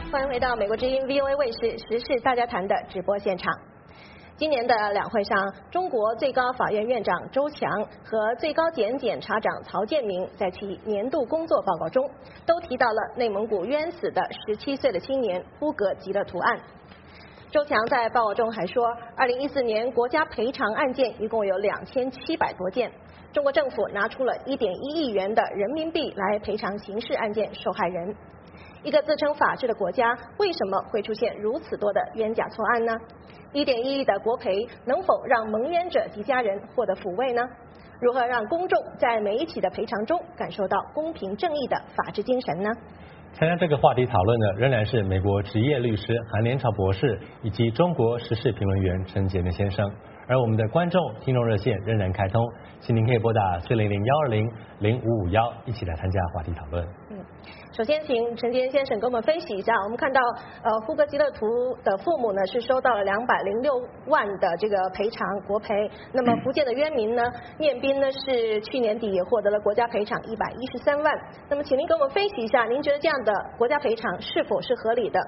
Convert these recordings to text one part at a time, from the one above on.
欢迎回到美国之音 VOA 卫视时事大家谈的直播现场。今年的两会上，中国最高法院院长周强和最高检检察长曹建明在其年度工作报告中，都提到了内蒙古冤死的17岁的青年呼格吉勒图案。周强在报告中还说，2014年国家赔偿案件一共有2700多件，中国政府拿出了1.1亿元的人民币来赔偿刑事案件受害人。一个自称法治的国家，为什么会出现如此多的冤假错案呢？1.1亿的国赔能否让蒙冤者及家人获得抚慰呢？如何让公众在每一起的赔偿中感受到公平正义的法治精神呢？ 参加这个话题讨论的仍然是美国职业律师韩连朝博士以及中国时事评论员陈杰明先生。而我们的观众听众热线仍然开通，请您可以拨打400-120-0551一起来参加话题讨论。 首先请陈杰先生给我们分析一下，我们看到呼格吉勒图的父母呢是收到了206万的这个赔偿国赔，那么福建的冤民呢念斌呢是去年底也获得了国家赔偿113万，那么请您给我们分析一下，您觉得这样的国家赔偿是否是合理的？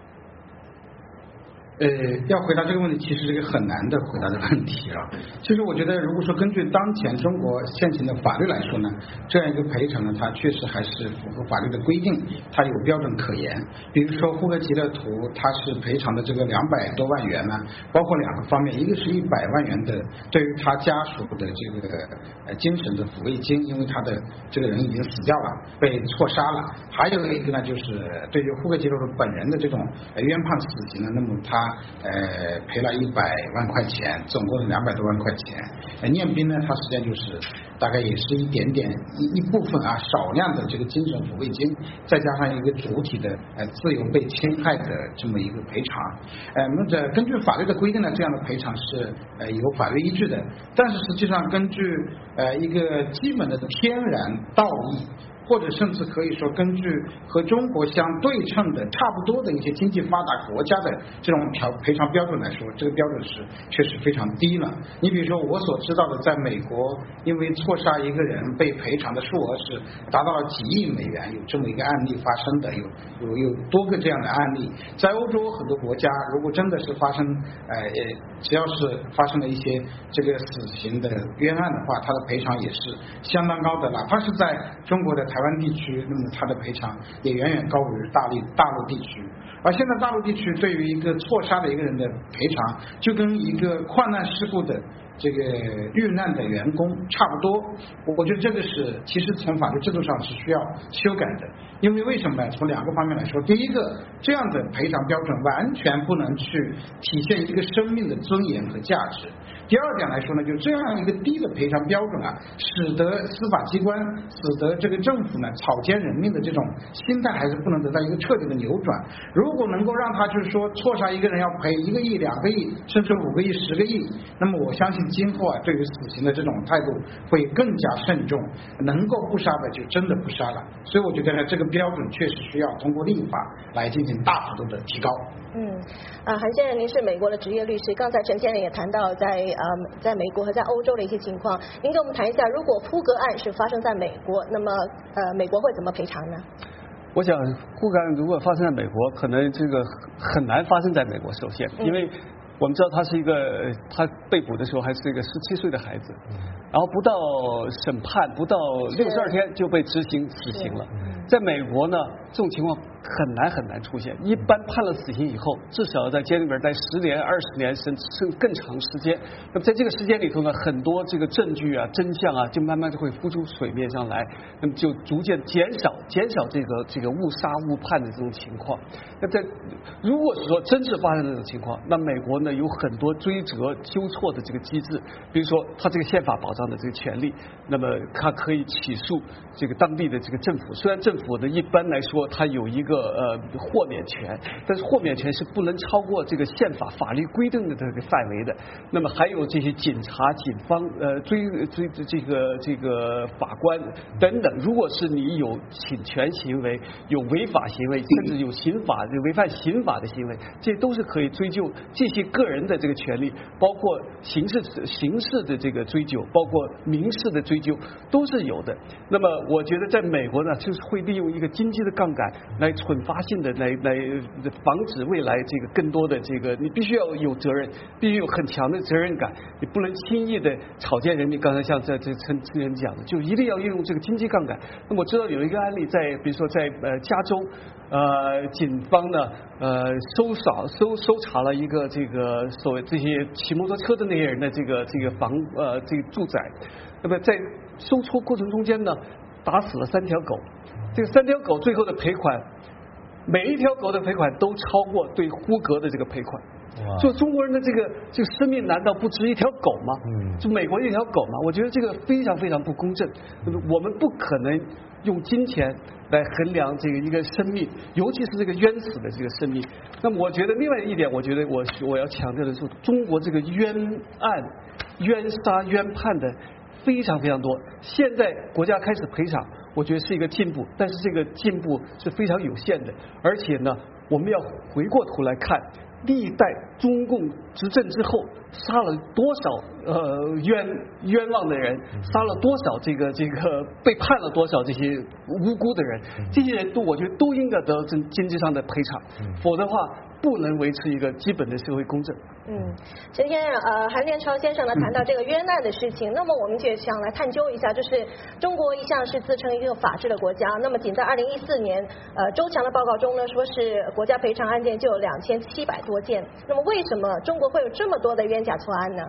要回答这个问题，其实是一个很难的回答的问题啊。其实我觉得，如果说根据当前中国现行的法律来说呢，这样一个赔偿呢，它确实还是符合法律的规定，它有标准可言。比如说呼格吉勒图，它是赔偿的这个200多万元呢，包括2个方面，一个是100万元的对于他家属的这个精神的抚慰金，因为他的这个人已经死掉了，被错杀了；还有一个呢，就是对于呼格吉勒图本人的这种冤判死刑呢，那么他赔了100万块钱，总共200多万块钱。念斌呢，他实际上就是大概也是一部分啊，少量的这个精神抚慰金，再加上一个主体的自由被侵害的这么一个赔偿。那么根据法律的规定呢，这样的赔偿是有法律依据的，但是实际上根据一个基本的天然道义，或者甚至可以说根据和中国相对称的差不多的一些经济发达国家的这种赔偿标准来说，这个标准是确实非常低了。你比如说我所知道的，在美国因为错杀一个人被赔偿的数额是达到了几亿美元，有这么一个案例发生的，有多个这样的案例。在欧洲很多国家，如果真的是发生只要是发生了一些这个死刑的冤案的话，它的赔偿也是相当高的，哪怕是在中国的台湾地区，那么它的赔偿也远远高于大陆地区。而现在大陆地区对于一个错杀的一个人的赔偿，就跟一个矿难事故的这个遇难的员工差不多。我觉得这个是其实从法律制度上是需要修改的，因为什么呢？从2个方面来说，第一个，这样的赔偿标准完全不能去体现一个生命的尊严和价值。第二点来说呢，就这样一个低的赔偿标准啊，使得司法机关，使得这个政府呢草菅人命的这种心态还是不能得到一个彻底的扭转。如果能够让他就是说错杀一个人要赔1个亿、2个亿，甚至5个亿、10个亿，那么我相信今后啊对于死刑的这种态度会更加慎重，能够不杀的就真的不杀了。所以我觉得呢，这个标准确实需要通过立法来进行大幅度的提高。 韩先生，您是美国的职业律师，刚才陈先生也谈到在美国和在欧洲的一些情况，您跟我们谈一下，如果呼格案是发生在美国，那么美国会怎么赔偿呢？ 我想呼格案如果发生在美国，可能这个很难发生在美国，首先因为我们知道他被捕的时候还是一个17岁的孩子，然后不到审判不到62天就被执行死刑了。在美国呢，这种情况很难出现。一般判了死刑以后，至少要在监里边待10年、20年，甚至更长时间。那么在这个时间里头呢，很多这个证据啊、真相啊，就慢慢就会浮出水面上来，那么就逐渐减少这个误杀误判的这种情况。那如果是说真是发生这种情况，那美国呢有很多追责纠错的这个机制，比如说他这个宪法保障的这个权利，那么他可以起诉这个当地的这个政府。虽然政府呢一般来说它有一个豁免权，但是豁免权是不能超过这个宪法法律规定的这个范围的。那么还有这些警察、警方追这个法官等等，如果是你有侵权行为、有违法行为，甚至有违反刑法的行为，这都是可以追究这些个人的这个权利，包括刑事的这个追究，包括民事的追究都是有的。那么我觉得在美国呢，就是会利用一个经济的杠杆来惩罚性的来防止未来这个更多的这个，你必须要有责任，必须有很强的责任感，你不能轻易的草菅人命。刚才像这陈人讲的，就一定要运用这个经济杠杆。那么我知道有一个案例在，比如说在加州，警方呢搜查了一个这个所谓这些骑摩托车的那些人的这个这个住宅，那么在搜出过程中间呢，打死了3条狗，这个3条狗最后的赔款，每一条狗的赔款都超过对呼格的这个赔款。就中国人的这个生命难道不值一条狗吗？就美国一条狗吗？我觉得这个非常非常不公正。我们不可能用金钱来衡量这个一个生命，尤其是这个冤死的这个生命。那么我觉得另外一点，我觉得我要强调的是，中国这个冤案、冤杀、冤判的非常非常多。现在国家开始赔偿，我觉得是一个进步，但是这个进步是非常有限的。而且呢，我们要回过头来看，历代中共执政之后杀了多少冤枉的人，杀了多少这个被判了多少这些无辜的人，这些人我觉得都应该得到经济上的赔偿，否则的话不能维持一个基本的社会公正。 今天韩连朝先生呢谈到这个冤案的事情，那么我们就想来探究一下，就是中国一向是自称一个法治的国家，那么仅在2014年，周强的报告中呢说是国家赔偿案件就有2700多件，那么为什么中国会有这么多的冤假错案呢？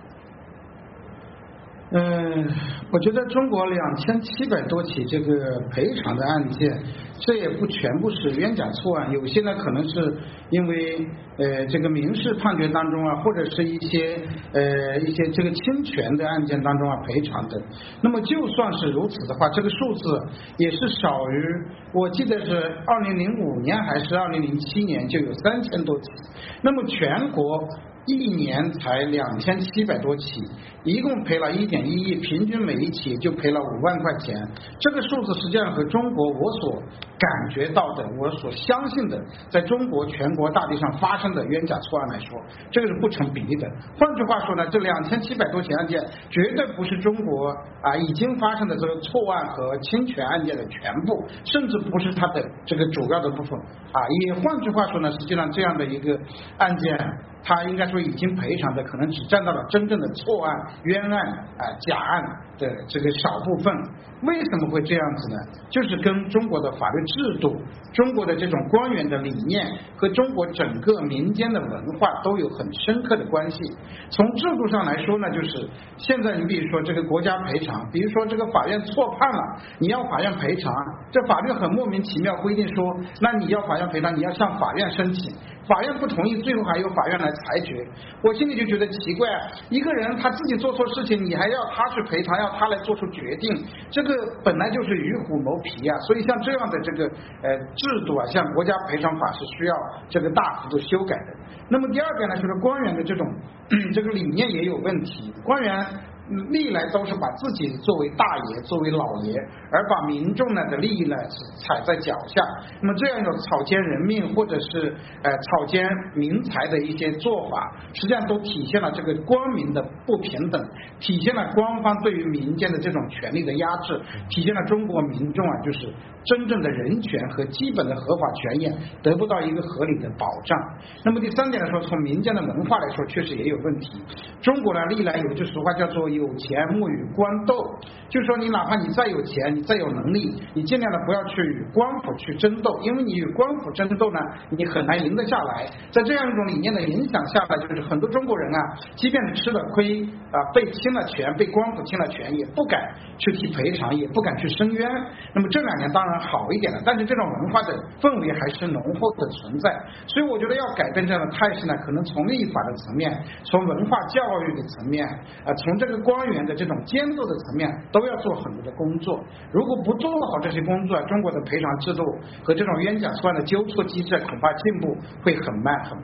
我觉得中国2700多起这个赔偿的案件，这也不全部是冤假错案，有些呢可能是因为这个民事判决当中啊，或者是一些这个侵权的案件当中啊赔偿的。那么就算是如此的话，这个数字也是少于，我记得是2005年还是2007年就有3000多起，那么全国一年才2700多起，一共赔了1.1亿，平均每一起就赔了5万块钱。这个数字实际上和中国我所感觉到的、我所相信的，在中国全国大地上发生的冤假错案来说，这个是不成比例的。换句话说呢，这2700多起案件绝对不是中国已经发生的这个错案和侵权案件的全部，甚至不是它的这个主要的部分也换句话说呢，实际上这样的一个案件，它应该说已经赔偿的可能只占到了真正的错案、冤案假案的这个少部分。为什么会这样子呢？就是跟中国的法律制度、中国的这种官员的理念和中国整个民间的文化都有很深刻的关系。从制度上来说呢，就是现在你比如说这个国家赔偿，比如说这个法院错判了，你要法院赔偿，这法律很莫名其妙规定说，那你要法院赔偿，你要向法院申请，法院不同意，最后还由法院来裁决。我心里就觉得奇怪，一个人他自己做错事情，你还要他去赔偿，要他来做出决定，这个本来就是与虎谋皮所以像这样的这个制度像国家赔偿法是需要这个大幅度修改的。那么第二点呢，就是官员的这种这个理念也有问题，官员历来都是把自己作为大爷、作为老爷，而把民众的利益呢踩在脚下。那么这样一种草菅人命或者是草菅民财的一些做法，实际上都体现了这个官民的不平等，体现了官方对于民间的这种权利的压制，体现了中国民众就是真正的人权和基本的合法权益得不到一个合理的保障。那么第三点来说，从民间的文化来说，确实也有问题。中国呢历来有句俗话叫做有钱莫与官斗，就是说你哪怕你再有钱，你再有能力，你尽量的不要去与官府去争斗，因为你与官府争斗呢，你很难赢得下来。在这样一种理念的影响下来，就是很多中国人即便是吃了亏被侵了权，被官府侵了权，也不敢去提赔偿，也不敢去申冤。那么这2年当然好一点了，但是这种文化的氛围还是浓厚的存在。所以我觉得要改变这样的态势呢，可能从立法的层面，从文化教育的层面从这个官员的这种监督的层面都要做很多的工作。如果不做好这些工作，中国的赔偿制度和这种冤假错案的纠错机制恐怕进步会很慢很慢。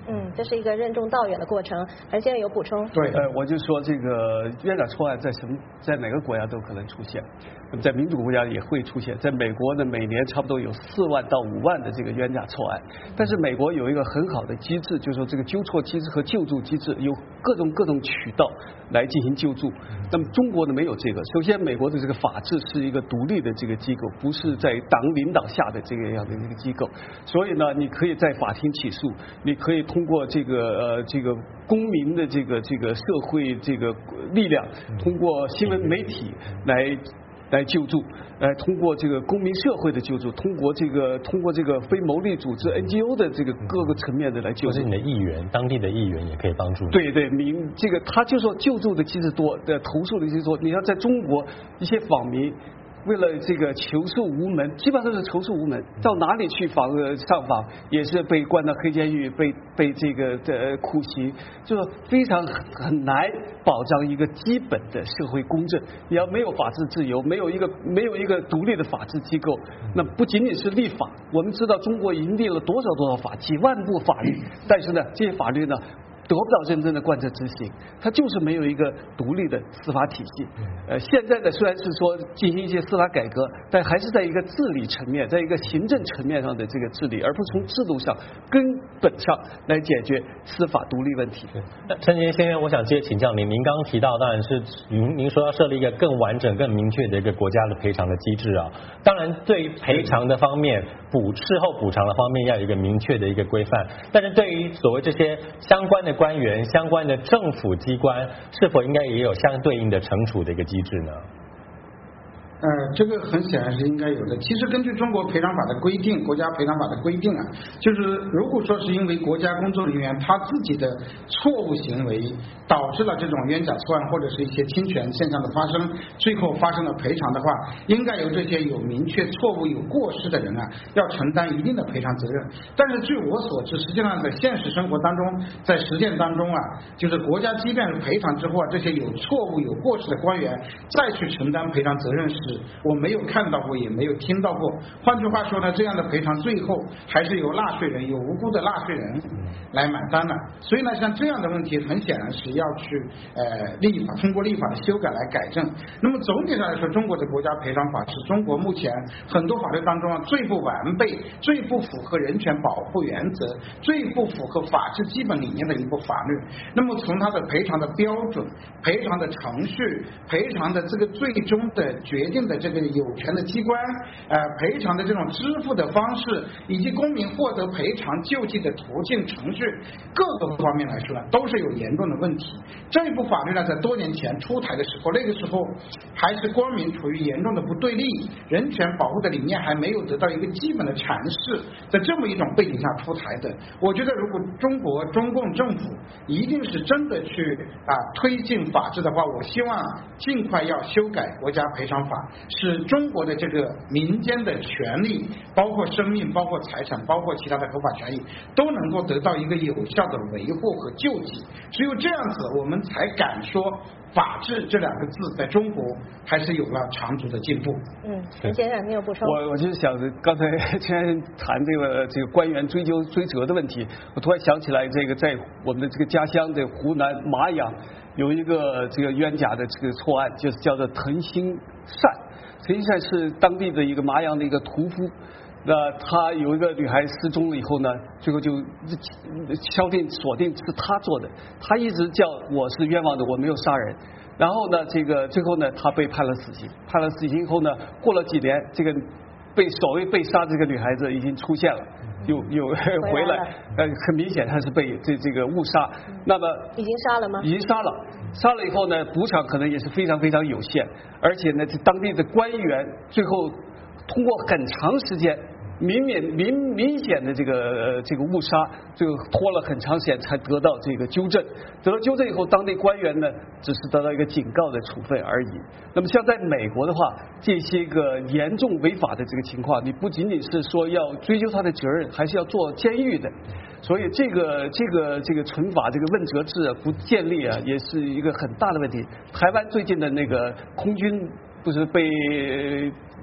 这是一个任重道远的过程。而现在有补充？ 对， 我就说这个冤假错案在哪个国家都可能出现，那么在民主国家也会出现。在美国呢，每年差不多有4万到5万的这个冤假错案，但是美国有一个很好的机制，就是说这个纠错机制和救助机制有各种渠道来进行救助。那么中国呢没有这个。首先，美国的这个法治是一个独立的这个机构，不是在党领导下的这个样的一个机构，所以呢，你可以在法庭起诉，你可以通过这个公民的这个社会这个力量，通过新闻媒体来救助，通过这个公民社会的救助，通过这个非牟利组织 NGO 的这个各个层面的来救助。 或者你的议员，当地的议员也可以帮助你。 对，这个他就说救助的机制多，投诉的机制多。你像在中国一些访民，为了这个求诉无门，基本上都是求诉无门，到哪里去上访也是被关到黑监狱，被这个酷刑，就是非常很难保障一个基本的社会公正。你要没有法治自由，没有一个独立的法治机构，那不仅仅是立法。我们知道中国已经立了多少法，几万部法律，但是呢，这些法律呢，得不到真正的贯彻执行，它就是没有一个独立的司法体系。现在呢，虽然是说进行一些司法改革，但还是在一个治理层面，在一个行政层面上的这个治理，而不是从制度上根本上来解决司法独立问题。 那陈杰先生，我想接着请教您，您刚刚提到，当然是您说要设立一个更完整、更明确的一个国家的赔偿的机制啊。当然，对于赔偿的方面、事后补偿的方面，要有一个明确的一个规范。但是对于所谓这些相关的官员、相关的政府机关，是否应该也有相对应的惩处的一个机制呢？ 这个很显然是应该有的。其实根据中国赔偿法的规定，国家赔偿法的规定啊，就是如果说是因为国家工作人员他自己的错误行为导致了这种冤假错案或者是一些侵权现象的发生，最后发生了赔偿的话，应该由这些有明确错误、有过失的人啊，要承担一定的赔偿责任。但是据我所知，实际上在现实生活当中，在实践当中啊，就是国家即便是赔偿之后啊，这些有错误、有过失的官员再去承担赔偿责任时，我没有看到过，也没有听到过。换句话说呢，这样的赔偿最后还是由纳税人、有无辜的纳税人来买单了。所以呢，像这样的问题，很显然是要去立法，通过立法的修改来改正。那么总体上来说，中国的国家赔偿法是中国目前很多法律当中最不完备、最不符合人权保护原则、最不符合法治基本理念的一部法律。那么从它的赔偿的标准、赔偿的程序、赔偿的这个最终的决定的这个有权的机关，赔偿的这种支付的方式，以及公民获得赔偿救济的途径程序，各个方面来说呢，都是有严重的问题。这一部法律呢，在多年前出台的时候，那个时候还是光明处于严重的不对立，人权保护的理念还没有得到一个基本的阐释，在这么一种背景下出台的。我觉得，如果中共政府一定是真的去推进法治的话，我希望尽快要修改国家赔偿法，使中国的这个民间的权利，包括生命、包括财产、包括其他的合法权益，都能够得到一个有效的维护和救济。只有这样子，我们才敢说法治这两个字在中国还是有了长足的进步。 陈先生，你有补充？ 我就是想着刚才先生谈这个官员追责的问题，我突然想起来，这个在我们的这个家乡的湖南麻阳有一个这个冤假的这个错案，就是叫做滕兴善。滕兴善是当地的一个麻阳的一个屠夫。那他有一个女孩失踪了以后呢，最后就锁定是他做的，他一直叫我是冤枉的，我没有杀人。然后呢，这个最后呢，他被判了死刑。判了死刑以后呢，过了几年，这个所谓被杀这个女孩子已经出现了，又回来，很明显他是被这个误杀。那么已经杀了吗？ 已经杀了。杀了以后呢，补偿可能也是非常非常有限，而且呢，这当地的官员最后通过很长时间明显的这个误杀，最后拖了很长时间才得到这个纠正。得到纠正以后，当地官员呢只是得到一个警告的处分而已。那么像在美国的话，这些个严重违法的这个情况，你不仅仅是说要追究他的责任，还是要坐监狱的。所以这个惩罚这个问责制不建立啊，也是一个很大的问题。台湾最近的那个空军不是被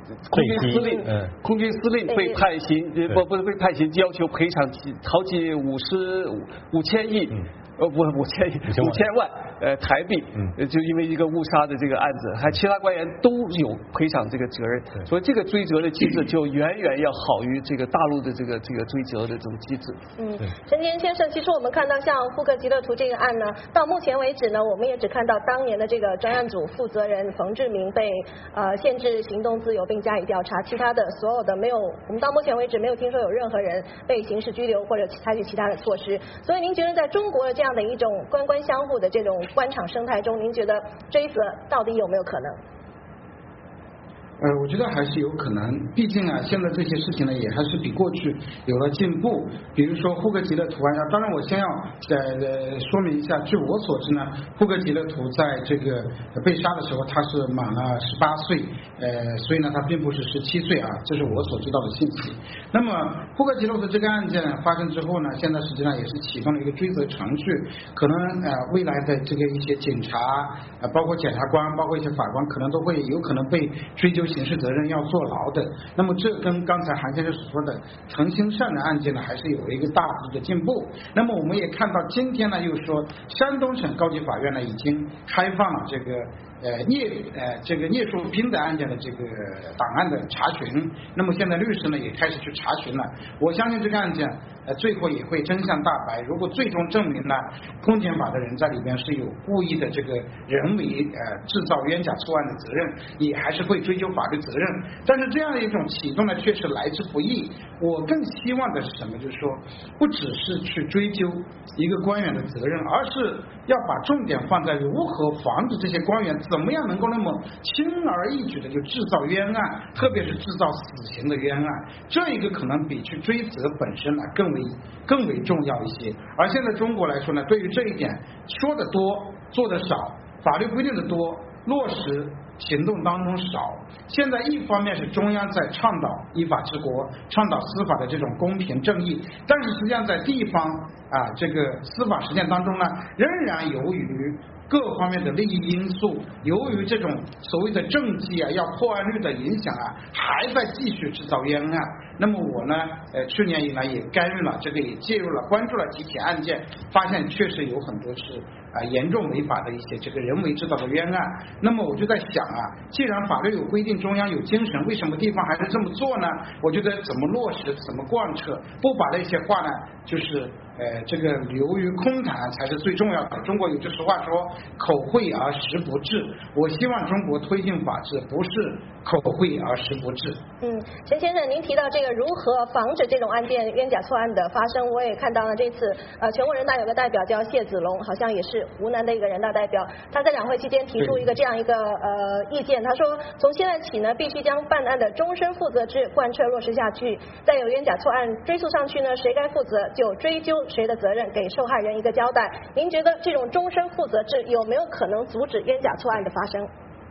空军司令被判刑，不是被判刑，要求赔偿好几5千亿。5000万台币，就因为一个误杀的这个案子，还其他官员都有赔偿这个责任，所以这个追责的机制就远远要好于这个大陆的这个追责的这种机制。 陈坚先生，其实我们看到像呼克吉勒图这个案呢，到目前为止呢，我们也只看到当年的这个专案组负责人冯志明被限制行动自由并加以调查，其他的所有的没有，我们到目前为止没有听说有任何人被刑事拘留或者采取其他的措施。所以您觉得在中国的这样的一种官官相护的这种官场生态中，您觉得追责到底有没有可能？ 我觉得还是有可能，毕竟啊，现在这些事情呢，也还是比过去有了进步。比如说呼克吉勒图案，当然我先要说明一下，据我所知呢，呼克吉勒图在这个被杀的时候，他是满了18岁，所以呢，他并不是17岁啊，这是我所知道的信息。那么呼克吉勒图这个案件发生之后呢，现在实际上也是启动了一个追责程序，可能未来的这个一些警察包括检察官，包括一些法官，可能都会有可能被追究刑事责任要坐牢的。那么这跟刚才韩先生所说的藤新善的案件呢，还是有一个大幅的进步。那么我们也看到今天呢，又说山东省高级法院呢已经开放了这个聂树斌的案件的这个档案的查询。那么现在律师呢也开始去查询了。我相信这个案件最后也会真相大白。如果最终证明呢，公检法的人在里边是有故意的这个人为制造冤假错案的责任，也还是会追究法律责任。但是这样的一种启动呢，确实来之不易。我更希望的是什么？就是说，不只是去追究一个官员的责任，而是要把重点放在如何防止这些官员怎么样能够那么轻而易举的就制造冤案，特别是制造死刑的冤案。这一个可能比去追责本身呢更为重要一些。而现在中国来说呢，对于这一点说的多做的少，法律规定的多，落实行动当中少。现在一方面是中央在倡导依法治国，倡导司法的这种公平正义，但是实际上在地方这个司法实践当中呢，仍然由于各方面的利益因素，由于这种所谓的政绩要破案率的影响还在继续制造冤案。那么我呢去年以来也干预了这个，也介入了关注了几起案件，发现确实有很多是严重违法的一些这个人为制造的冤案。那么我就在想既然法律有规定，中央有精神，为什么地方还是这么做呢？我觉得怎么落实，怎么贯彻，不把那些话呢就是这个流于空谈才是最重要的。中国有句俗话说，口惠而实不至。我希望中国推进法治，不是口惠而实不至。 陈先生，您提到这个如何防止这种案件冤假错案的发生，我也看到了这次全国人大有个代表叫谢子龙，好像也是湖南的一个人大代表，他在两会期间提出一个这样一个意见，他说从现在起呢，必须将办案的终身负责制贯彻落实下去，再有冤假错案追诉上去呢，谁该负责就追究谁的责任，给受害人一个交代。您觉得这种终身负责制有没有可能阻止冤假错案的发生？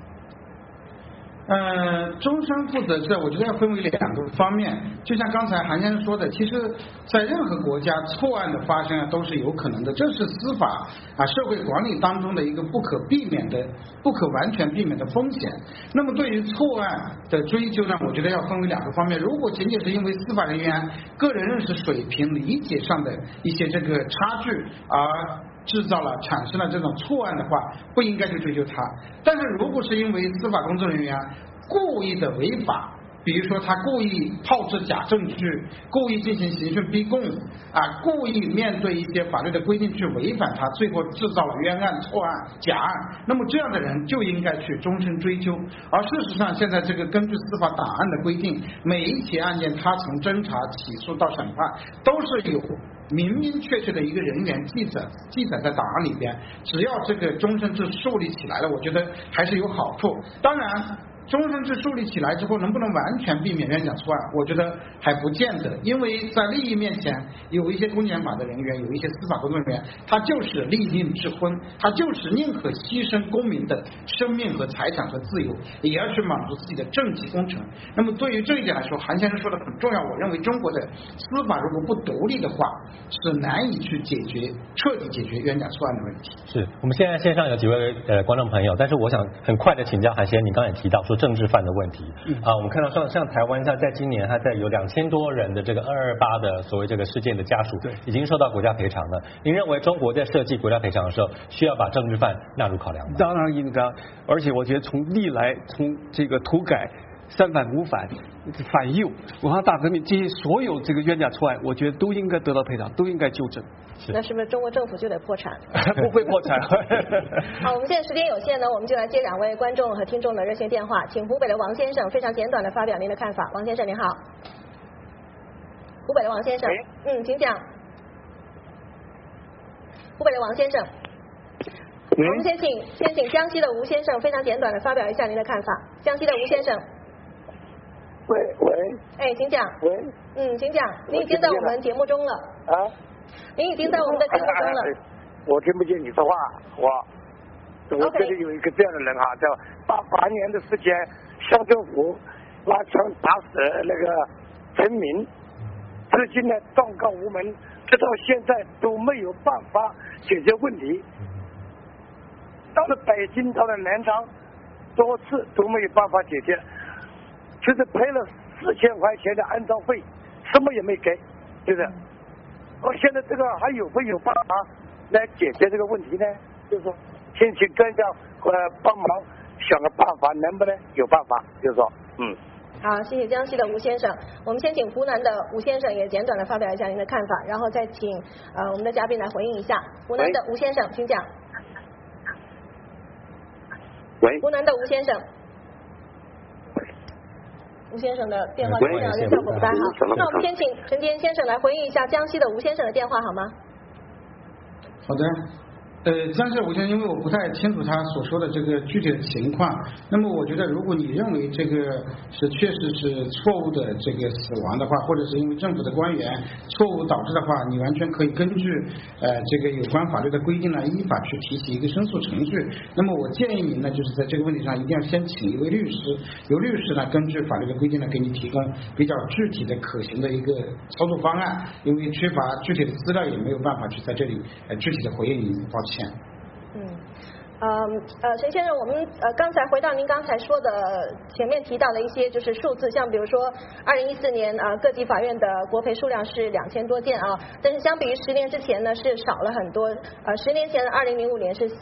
终身负责制我觉得要分为2个方面。就像刚才韩先生说的，其实在任何国家错案的发生都是有可能的，这是司法社会管理当中的一个不可完全避免的风险。那么对于错案的追究呢，我觉得要分为2个方面。如果仅仅是因为司法人员个人认识水平理解上的一些这个差距而产生了这种错案的话，不应该去追究他。但是如果是因为司法工作人员故意的违法，比如说他故意炮制假证据，故意进行刑讯逼供故意面对一些法律的规定去违反它，最后制造了冤案、错案、假案，那么这样的人就应该去终身追究。而事实上现在这个根据司法档案的规定，每一起案件他从侦查、起诉到审判都是有明明确确的一个人员记载在档案里边。只要这个终身制树立起来了，我觉得还是有好处。当然终身制树立起来之后，能不能完全避免冤假错案，我觉得还不见得。因为在利益面前，有一些公检法的人员，有一些司法工作人员，他就是立令智昏，他就是宁可牺牲公民的生命和财产和自由，也要去满足自己的政绩工程。那么对于这一点来说，韩先生说的很重要，我认为中国的司法如果不独立的话，是难以去彻底解决冤假错案的问题。 是我们现在线上有几位观众朋友，但是我想很快的请教韩先生，你刚才也提到说说政治犯的问题。我们看到像台湾，在今年它在有2000多人的这个228的所谓这个事件的家属，已经受到国家赔偿了。您认为中国在设计国家赔偿的时候，需要把政治犯纳入考量吗？ 当然应该，而且我觉得从历来从这个土改、三反五反、反右、文化大革命这些所有这个冤假错案，我觉得都应该得到赔偿，都应该纠正。 那是不是中国政府就得破产？ 不会破产。 好，我们现在时间有限呢，我们就来接2位观众和听众的热线电话，请湖北的王先生非常简短的发表您的看法。王先生您好。湖北的王先生，请讲。湖北的王先生，我们先请江西的吴先生非常简短的发表一下您的看法。江西的吴先生。 喂。 请讲。 喂。 请讲。您已经在我们节目中了。 啊。 您已经在我们的节目中了。 我听不见你说话，我这里有一个这样的人哈，叫88年的时间，乡政府拿枪打死那个陈明，至今呢状告无门，直到现在都没有办法解决问题。到了北京，到了南昌，多次都没有办法解决，就是赔了4000块钱的安葬费，什么也没给，就是。现在这个还有没有办法来解决这个问题呢？就是说，请专家帮忙想个办法，能不能有办法？就是说， 好，谢谢江西的吴先生。我们先请湖南的吴先生也简短的发表一下您的看法，然后再请我们的嘉宾来回应一下。湖南的吴先生，请讲。 喂。 湖南的吴先生。吴先生的电话好像效果不太好，那我们先请陈坚先生来回应一下江西的吴先生的电话好吗？ 好的。江西的吴先生，因为我不太清楚他所说的这个具体的情况，那么我觉得如果你认为这个是确实是错误的这个死亡的话，或者是因为政府的官员错误导致的话，你完全可以根据这个有关法律的规定呢，依法去提起一个申诉程序。那么我建议您呢，就是在这个问题上一定要先请一位律师，由律师呢根据法律的规定呢，给你提供比较具体的可行的一个操作方案。因为缺乏具体的资料，也没有办法去在这里具体的回应您，抱歉。 陈先生，我们刚才回到您刚才说的前面提到的一些就是数字，像比如说2014年各级法院的国赔数量是2000多件啊，但是相比于10年之前呢是少了很多。10年前的2005年是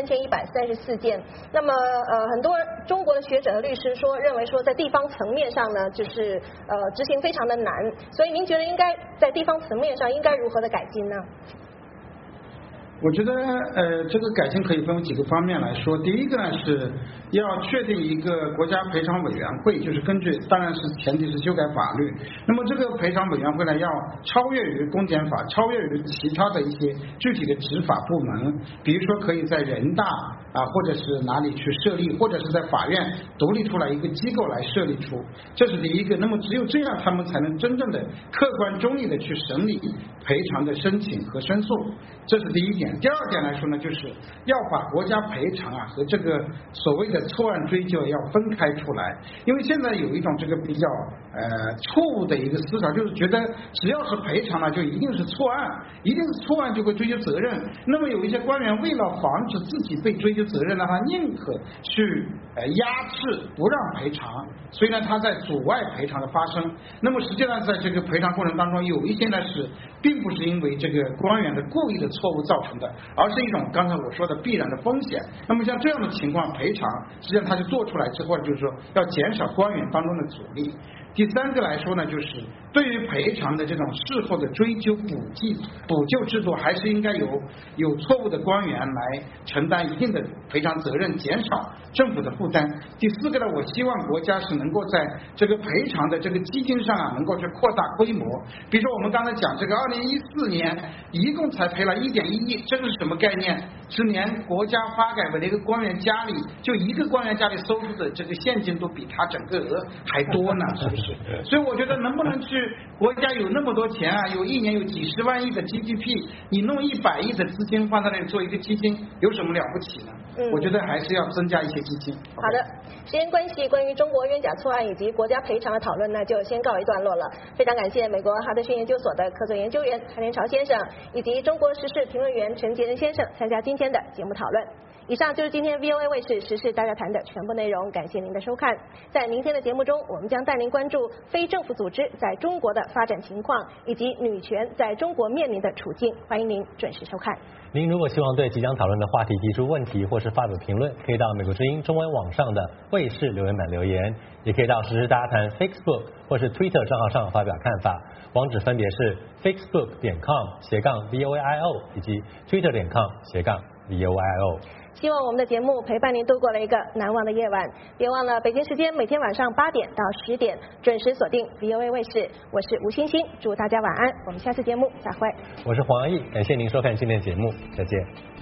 3134件。那么很多中国的学者和律师认为说在地方层面上呢，就是执行非常的难，所以您觉得应该在地方层面上应该如何的改进呢？ 我觉得这个改进可以分为几个方面来说。第一个呢是要确定一个国家赔偿委员会，就是根据，当然是前提是修改法律。那么这个赔偿委员会呢，要超越于公检法，超越于其他的一些具体的执法部门，比如说可以在人大或者是哪里去设立，或者是在法院独立出来一个机构来设立出，这是第一个。那么只有这样，他们才能真正的客观中立的去审理赔偿的申请和申诉，这是第一点。第二点来说呢，就是要把国家赔偿和这个所谓的错案追究要分开出来。因为现在有一种这个比较错误的一个思想，就是觉得只要是赔偿了就一定是错案，一定是错案就会追究责任。那么有一些官员为了防止自己被追究责任呢，他宁可去压制不让赔偿，所以呢他在阻碍赔偿的发生。那么实际上在这个赔偿过程当中，有一些呢是并不是因为这个官员的故意的错误造成的，而是一种刚才我说的必然的风险。那么像这样的情况，赔偿实际上它就做出来之后，就是说要减少官员当中的阻力。第三个来说呢，就是对于赔偿的这种事后的追究补救制度，还是应该有错误的官员来承担一定的赔偿责任，减少政府的负担。第四个呢，我希望国家是能够在这个赔偿的这个基金上能够去扩大规模。比如说我们刚才讲这个2014年一共才赔了1.1亿，这个是什么概念？是连国家发改委的一个官员家里，就一个官员家里收入的这个现金都比他整个额还多呢，是不是？所以我觉得能不能去国家有那么多钱有一年有几十万亿的 GDP， 你弄100亿的资金放在那里做一个基金，有什么了不起呢？ 我觉得还是要增加一些基金。 好的，时间关系，关于中国冤假错案以及国家赔偿的讨论呢，就先告一段落了。非常感谢美国哈德逊研究所的客座研究员韩连朝先生，以及中国时事评论员陈杰仁先生参加今天的节目讨论。以上就是今天 VOA 卫视时事大家谈的全部内容，感谢您的收看。在明天的节目中，我们将带您关注非政府组织在中国的发展情况，以及女权在中国面临的处境。欢迎您准时收看。 您如果希望对即将讨论的话题提出问题或是发表评论，可以到美国之音中文网上的卫视留言板留言，也可以到时事大家谈 Facebook 或是 Twitter 账号上发表看法。网址分别是 facebook.com/VOIO 以及 twitter.com/VOIO。 希望我们的节目陪伴您度过了一个难忘的夜晚。别忘了北京时间每天晚上8点到10点准时锁定 VOA 卫视。我是吴欣欣，祝大家晚安。我们下次节目再会。 我是黄奕，感谢您收看今天的节目，再见。